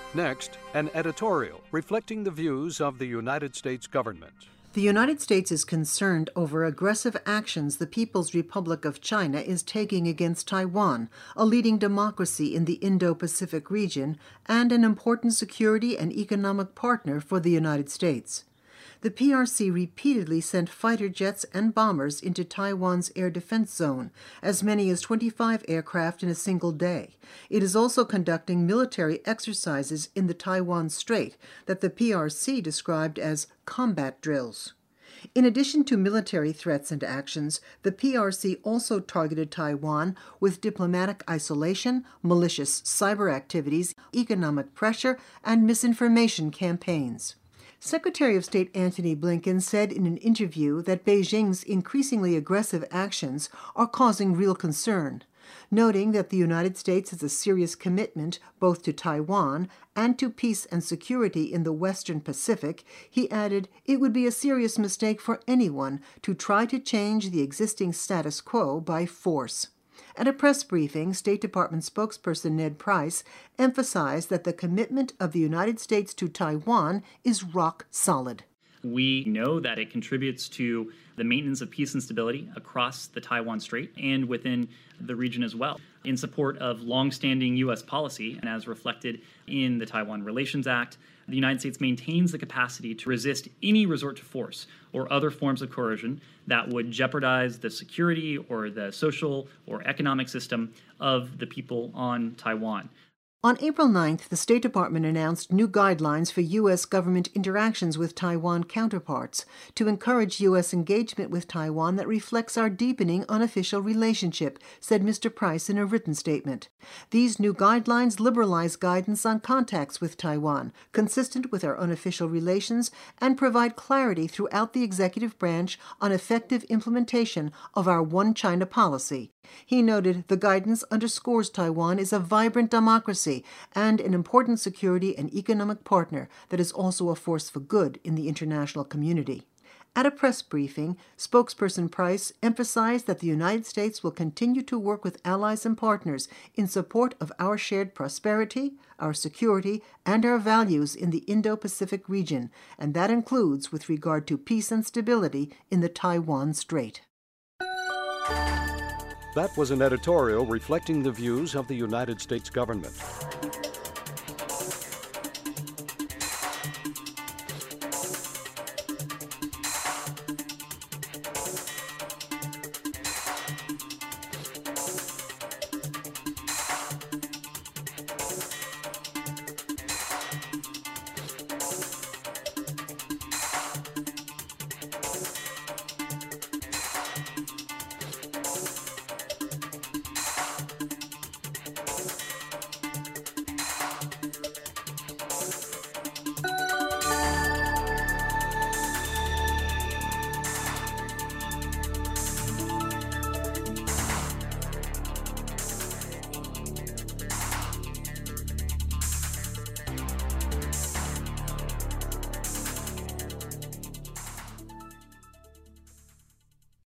Next, an editorial reflecting the views of the United States government. The United States is concerned over aggressive actions the People's Republic of China is taking against Taiwan, a leading democracy in the Indo-Pacific region and an important security and economic partner for the United States. The PRC repeatedly sent fighter jets and bombers into Taiwan's air defense zone, as many as 25 aircraft in a single day. It is also conducting military exercises in the Taiwan Strait that the PRC described as combat drills. In addition to military threats and actions, the PRC also targeted Taiwan with diplomatic isolation, malicious cyber activities, economic pressure, and misinformation campaigns. Secretary of State Antony Blinken said in an interview that Beijing's increasingly aggressive actions are causing real concern, noting that the United States has a serious commitment both to Taiwan and to peace and security in the Western Pacific. He added, "It would be a serious mistake for anyone to try to change the existing status quo by force." At a press briefing, State Department spokesperson Ned Price emphasized that the commitment of the United States to Taiwan is rock solid. We know that it contributes to the maintenance of peace and stability across the Taiwan Strait and within the region as well, in support of longstanding U.S. policy, and as reflected in the Taiwan Relations Act, the United States maintains the capacity to resist any resort to force or other forms of coercion that would jeopardize the security or the social or economic system of the people on Taiwan. On April 9th, the State Department announced new guidelines for U.S. government interactions with Taiwan counterparts to encourage U.S. engagement with Taiwan that reflects our deepening unofficial relationship, said Mr. Price in a written statement. These new guidelines liberalize guidance on contacts with Taiwan, consistent with our unofficial relations, and provide clarity throughout the executive branch on effective implementation of our One China policy. He noted the guidance underscores Taiwan is a vibrant democracy and an important security and economic partner that is also a force for good in the international community. At a press briefing, spokesperson Price emphasized that the United States will continue to work with allies and partners in support of our shared prosperity, our security, and our values in the Indo-Pacific region, and that includes with regard to peace and stability in the Taiwan Strait. That was an editorial reflecting the views of the United States government.